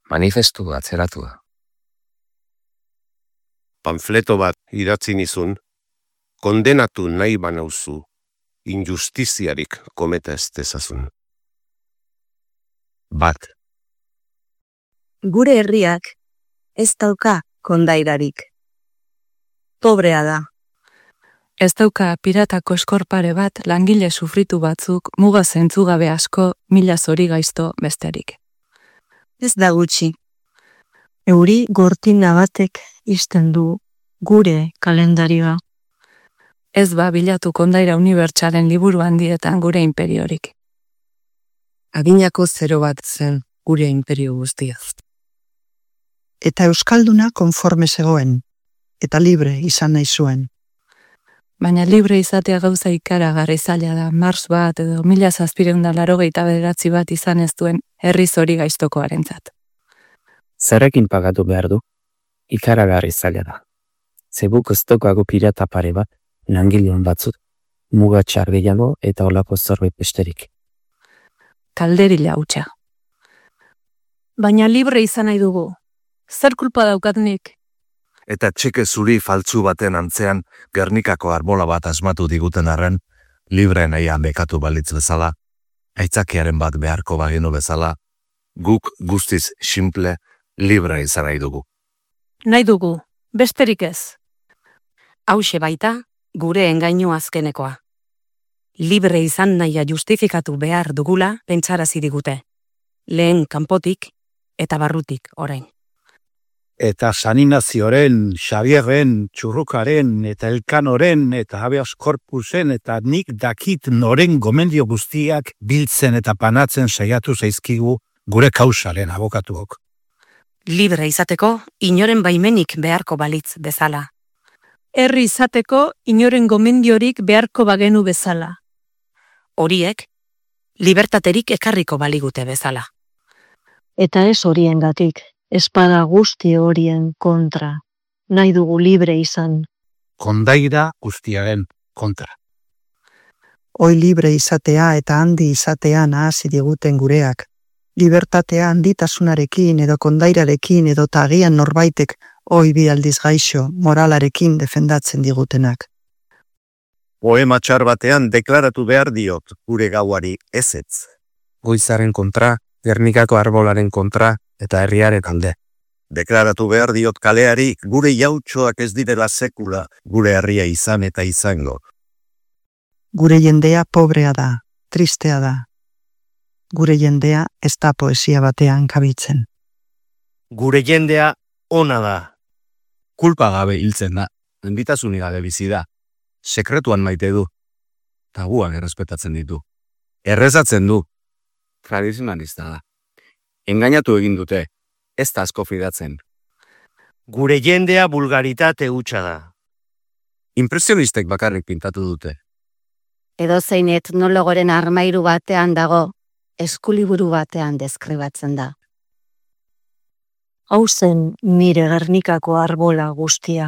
Manifestu atzeratua. Panfleto bat idatzi nizun, kondenatu nahi banauzu, injustiziarik kometa ez dezazun. Bat. Gure herriak ez dauka kondairarik. Pobrea da. Ez dauka piratako eskorpare bat langile sufritu batzuk muga zentzugabe asko mila zori gaizto besterik. Ez da gutxi. Euri gortina batek isten du gure kalendarioa. Ez ba bilatu kondaira unibertsalen liburu handietan gure imperiorik. Adinako 0 bat zen gure imperio guztiaz. Eta euskalduna konforme zegoen, eta libre izan nahi zuen. Baina libre izatea gauza ikaragarri zaila da, Mars bat edo 1789 bat izan ez duen herri zori gaiztokoarentzat. Zerrekin pagatu behar du? Ikaragarri zaila da. Zebuk ez daukago pirata pare bat, langileon batzut, muga txar gehiago eta olako zerbait besterik. Kalderila hutsa. Baina libre izan nahi dugu. Zer kulpa daukat nik? Eta txeke zuri faltzu baten antzean Gernikako arbola bat asmatu diguten arren, libre nahian bekatu balitz bezala, aitzakiaren bat beharko bagenu bezala, guk guztiz simple libre izan nahi dugu. Nahi dugu, besterik ez. Hauxe baita, gure engainu azkenekoa. Libre izan nahia justifikatu behar dugula pentsarazi digute. Lehen kanpotik eta barrutik orain. Eta Saninazioren, Xabierren, Txurrukaren, eta Elkanoren, eta Habeas Corpusen, eta nik dakit noren gomendio guztiak biltzen eta panatzen saiatu zaizkigu gure kausaren abokatuok. Libre izateko, inoren baimenik beharko balitz bezala. Herri izateko, inoren gomendiorik beharko bagenu bezala. Horiek, libertaterik ekarriko baligute bezala. Eta ez horiengatik. Espada guzti horien kontra. Nahi dugu libre izan. Kondaira guztiaren kontra. Hoi libre izatea eta handi izatea nahasi diguten gureak. Libertatea handitasunarekin edo kondairarekin edo tagian norbaitek hoi bi aldiz gaixo moralarekin defendatzen digutenak. Poema txar batean deklaratu behar diot gure gauari ezetz. Goizaren kontra, Gernikako arbolaren kontra, eta herriaren alde. Deklaratu behar diot kaleari gure jautxoak ez direla sekula gure herria izan eta izango. Gure jendea pobrea da, tristea da. Gure jendea ez da poesia batean kabitzen. Gure jendea ona da. Kulpa gabe hiltzen da, enbitasunik gabe bizi da. Sekretuan maite du. Tabuak errespetatzen ditu. Errezatzen du. Tradizionalista da. Engainatu egin dute, ez da asko fidatzen. Gure jendea vulgaritate hutsa da. Impresionistek bakarrik pintatu dute. Edozein etnologoren armairu batean dago, eskuliburu batean deskribatzen da. Hau zen nire Gernikako arbola guztia.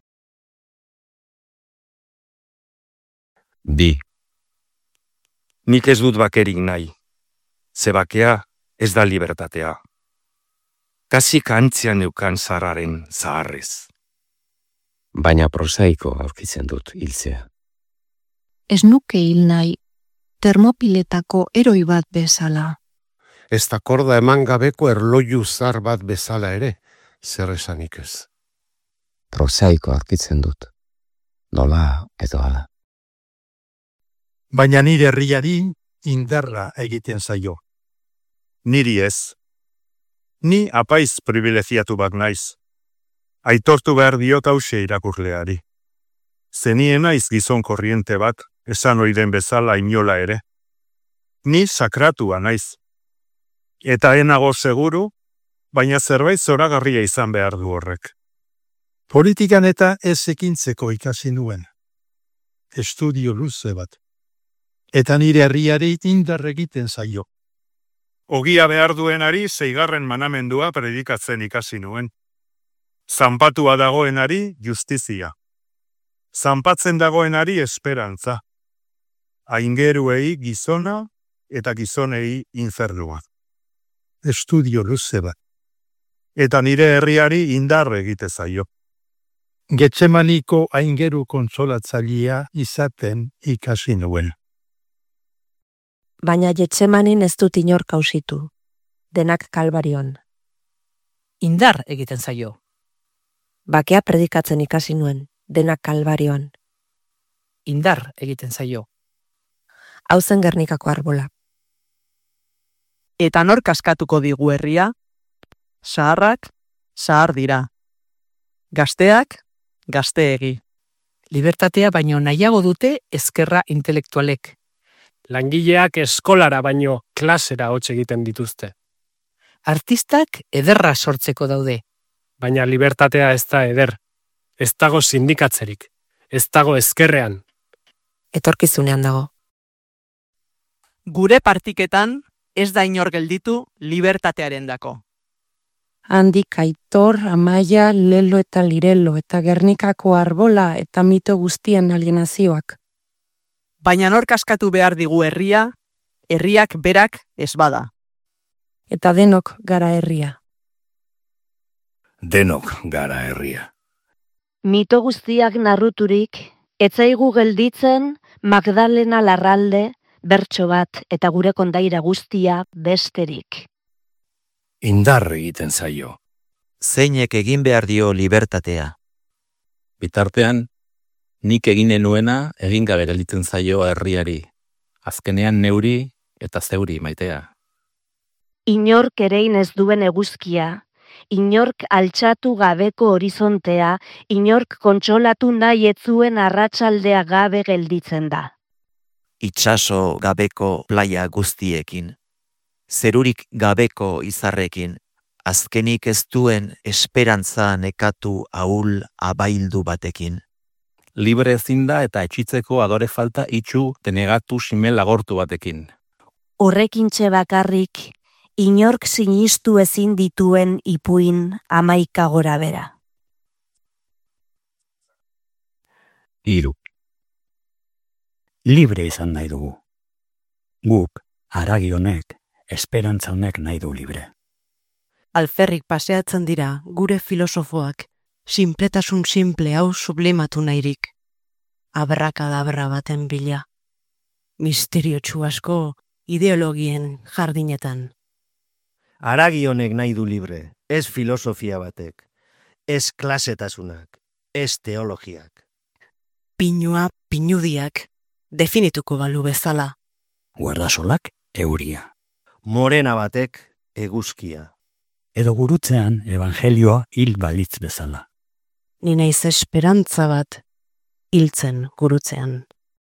Bi. Nik ez dut bakerik nahi. Ze bakea ez da libertatea. Kasik antzian eukan zararen zaharrez. Baina prosaiko aurkitzen dut hiltzea. Ez nuke hil nahi, termopiletako eroi bat bezala. Ez da korda eman gabeko erloju zar bat bezala ere, zer esanik ez. Prosaiko aurkitzen dut. Nola edo ala. Baina nire herriari indarra egiten zaio. Niri ez. Ni apaiz privilegiatu bat naiz. Aitortu behar diot hause irakurleari. Zenien naiz gizon korriente bat, esan oiden bezala inola ere. Ni sakratua naiz. Eta enago seguru, baina zerbait zoragarria izan behar du horrek. Politikan eta ez ekintzeko ikasi nuen. Estudio luze bat. Eta nire herriari indar egiten zaio. Ogia behar duenari 6. manamendua predikatzen ikasi nuen. Zanpatua dagoenari justizia. Zanpatzen dagoenari esperantza. Aingeruei gizona eta gizonei infernua. Estudio luze bat. eta nire herriari indar egite zaio. Getsemaniko aingeru konsolatzailea izaten ikasi nuen. Baina Getsemanin ez dut inor kausitu, denak Kalbarion. Indar egiten zaio. Bakea predikatzen ikasi nuen, denak Kalbarion. Indar egiten zaio. Hau zen Gernikako arbola. Eta nor kaskatuko digu herria? Zaharrak, zahar dira. Gazteak, gazteegi. Libertatea baino nahiago dute ezkerra intelektualek. Langileak eskolara baino klasera hots egiten dituzte. Artistak ederra sortzeko daude. Baina libertatea ez da eder. Ez dago sindikatzerik. Ez dago ezkerrean. Etorkizunean dago. Gure partiketan ez da inor gelditu libertatearen dako. Handik Aitor, Amaia, Lelo eta Lirelo eta Gernikako arbola eta mito guztien alienazioak. Baina nor kaskatu behar digu herria, herriak berak ez bada. Eta denok gara herria. Denok gara herria. Mito guztiak narruturik, etzaigu gelditzen Magdalena Larralde, bertso bat eta gure kondaira guztia besterik. Indar egiten zaio. Zeinek egin behar dio libertatea. Bitartean, nik eginen nuena egin gabe gelditzen zaio herriari. Azkenean neuri eta zeuri maitea. Inork erein ez duen eguzkia, inork altxatu gabeko horizontea, inork kontsolatu nahi ez zuen arratsaldea gabe gelditzen da. Itsaso gabeko playa guztiekin, zerurik gabeko izarrekin, azkenik ez duen esperantza nekatu ahul abaildu batekin. Libre ezin da eta etxitzeko adore falta itxu denegatu simel agortu batekin. Horrekintxe bakarrik, inork sinistu ezin dituen ipuin 11 gora bera. 3. Libre izan nahi dugu. Guk, haragi honek, esperantza honek nahi du libre. Alferrik paseatzen dira gure filosofoak, sinpletasun simple hau sublimatu nahirik. Abrakadabra baten bila. Misteriotsu asko ideologien jardinetan. Haragi honek nahi du libre, ez filosofia batek, ez klasetasunak, ez teologiak. Pinua pinudiak definituko balu bezala. Guardasolak euria. Morena batek eguzkia. Edo gurutzean evangelioa hil balitz bezala. Ni naiz esperantza bat hiltzen gurutzean.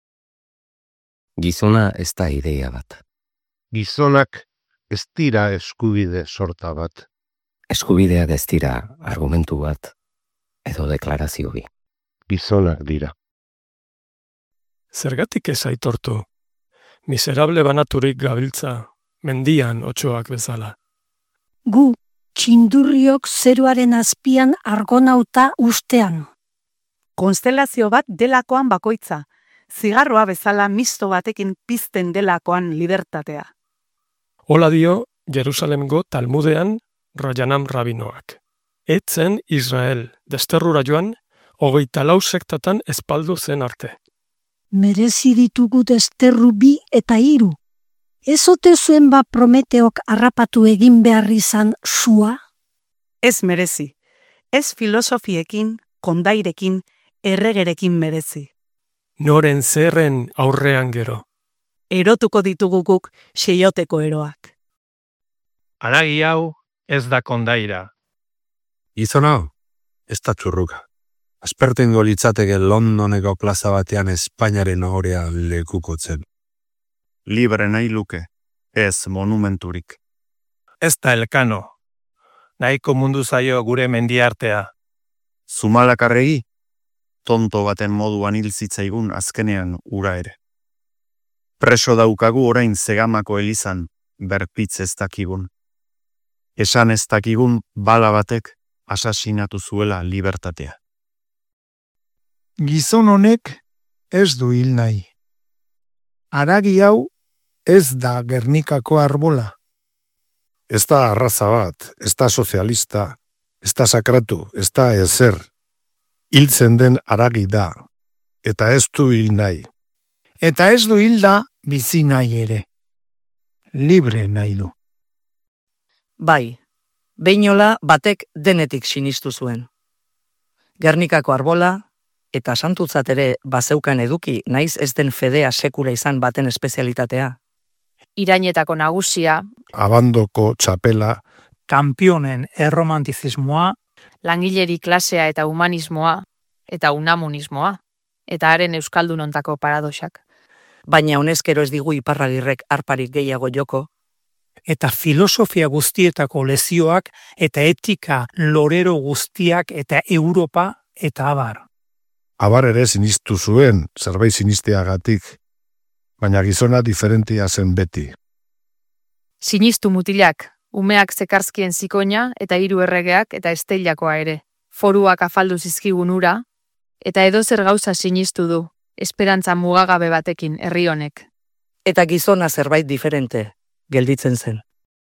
Gizona ez da ideia bat. Gizonak ez dira eskubide sorta bat. Eskubideak ez dira argumentu bat edo deklarazio bi. Gizonak dira. Zergatik ez aitortu? Miserable banaturik gabiltza, mendian otsoak bezala. Gu, txindurriok zeruaren azpian argonauta ustean. Konstelazio bat delakoan bakoitza, zigarroa bezala misto batekin pizten delakoan libertatea. Hola dio Jerusalemgo Talmudean Rajanam rabinoak. Etzen Israel, desterrura joan, 24 sektatan espaldu zen arte. Merezi ditugu desterru 2 eta 3. Ez ote zuen Prometeok harrapatu egin behar izan sua? Ez merezi. Ez filosofiekin, kondairekin, erregerekin merezi. Noren zerren aurrean gero. Erotuko ditugu guk seioteko eroak. Haragi hau ez da kondaira. Gizon hau, ez da txurruka. Aspertengo litzateke Londoneko plaza batean Espainiaren ohorea lekukotzen. Libre nahi luke, ez monumenturik. Ez da elkano. Nahiko mundu zaio gure mendiartea. Zumalakarregi, tonto baten moduan hil zitzaigun azkenean ura ere. Preso daukagu orain Zegamako elizan, berpitz ez dakigun. Esan ez dakigun bala batek asasinatu zuela libertatea. Gizon honek ez du hil nahi. Haragi hau ez da Gernikako arbola. Ez da arraza bat, ez da sozialista, ez da sakratu, ez da ezer. Hiltzen den haragi da, eta ez du hil nahi. Eta ez du hilda bizi nahi ere. Libre nahi du. Bai, Behinola batek denetik sinistu zuen. Gernikako arbola, eta santutzat ere bazeukan eduki, naiz ez den fedea sekula izan baten espezialitatea. Irainetako nagusia, Abandoko txapela, Kanpionen erromantizismoa, langileri klasea eta humanismoa, eta unamunismoa, eta haren euskaldunontako paradoxak. baina honezkero ez digu Iparragirrek arparik gehiago joko. Eta filosofia guztietako lezioak eta etika lorero guztiak eta Europa eta abar. abar ere sinistu zuen, zerbait sinisteagatik, baina gizona diferentia zen beti. Sinistu mutilak, umeak zekarzkien zikoina eta hiru erregeak eta esteilakoa ere. Foruak afaldu zizkigun ura, eta edozer gauza sinistu du, esperantza mugagabe batekin herri honek. Eta gizona zerbait diferente, gelditzen zen.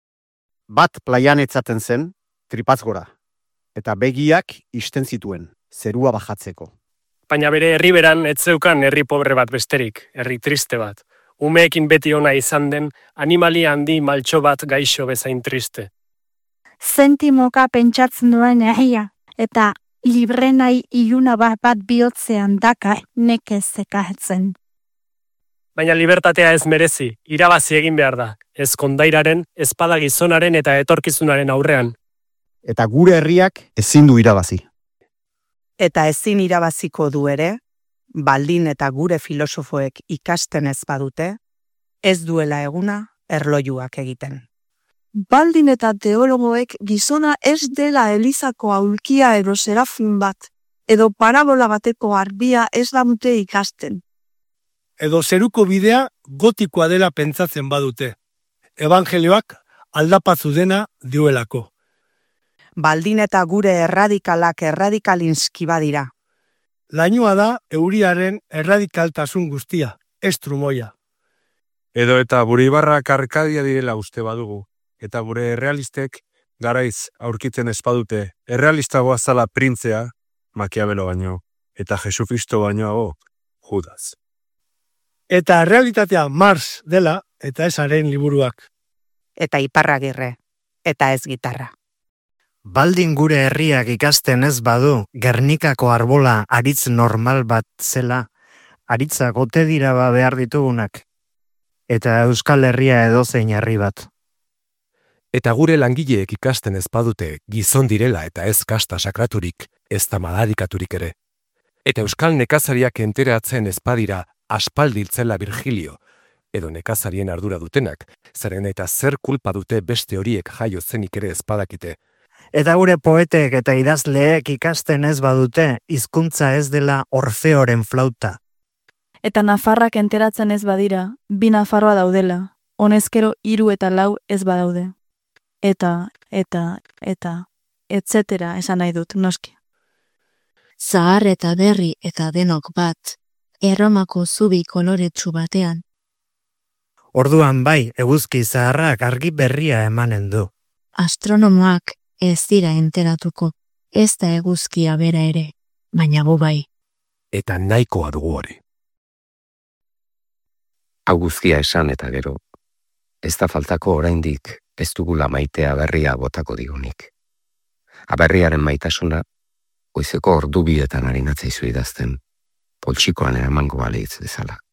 Bat plaian etzaten zen, tripaz gora, eta begiak isten zituen, zerua bajatzeko. Baina bere herriberan ez zeukan herri pobre bat besterik, herri triste bat. Umeekin beti ona izan den, animali handi maltxo bat gaixo bezain triste. Zentimoka pentsatzen duen herria, eta libre nahi iluna bat bihotzean daka nekez zekahetzen. Baina libertatea ez merezi, irabazi egin behar da, ez kondairaren, ezpada gizonaren eta etorkizunaren aurrean. Eta gure herriak ezin du irabazi. Eta ezin irabaziko du ere, baldin eta gure filosofoek ikasten ez badute, ez duela eguna erlojuak egiten. Baldin eta teologoek gizona ez dela Elizako aulkia edo serafin bat, edo parabola bateko arbia ez dute ikasten. Edo zeruko bidea gotikoa dela pentsatzen badute. Evangelioak aldapazu dena dioelako. Baldin eta gure erradikalak erradikalinski badira. Lainoa da euriaren erradikaltasun guztia, ez trumoia. Edo eta gure ibarrak Arkadia direla uste badugu, eta gure errealistek garaiz aurkitzen espadute errealistagoa zala printzea, Makiabelo baino, eta Jesucristo bainoago, Judas. Eta realitatea Mars dela, eta ez haren liburuak. Eta Iparragirre, eta ez gitarra. Baldin gure herriak ikasten ez badu, Gernikako arbola aritz normal bat zela, aritzak ote dira behar ditugunak. Eta Euskal Herria edozein herri bat. Eta gure langileek ikasten ez badute gizon direla eta ez kasta sakraturik, ez da madarikaturik ere. Eta Euskal nekazariak enteratzen ez badira aspaldiltzela Virgilio, edo nekazarien ardura dutenak, zeren eta zer kulpa dute beste horiek jaio zenik ere ez badakite. Eta gure poetek eta idazleek ikasten ez badute, hizkuntza ez dela Orfeoren flauta. Eta Nafarrak enteratzen ez badira, 2 Nafarroa daudela, honezkero 3 eta 4 ez badaude. Eta, etcétera esan nahi dut, noski. Zahar eta berri eta denok bat, Erromako zubi koloretsu batean. Orduan bai, eguzki zaharrak argi berria emanen du. Astronomoak ez dira enteratuko, ez da eguzkia bera ere, baina gu bai. Eta nahikoa dugu hori. Hau guztia esan eta gero, ez da faltako oraindik ez dugula maitea berria botako digunik. Aberriaren maitasuna, goizeko ordubietan harinatzaizu idazten, poltsikoan eramango baleitz bezala.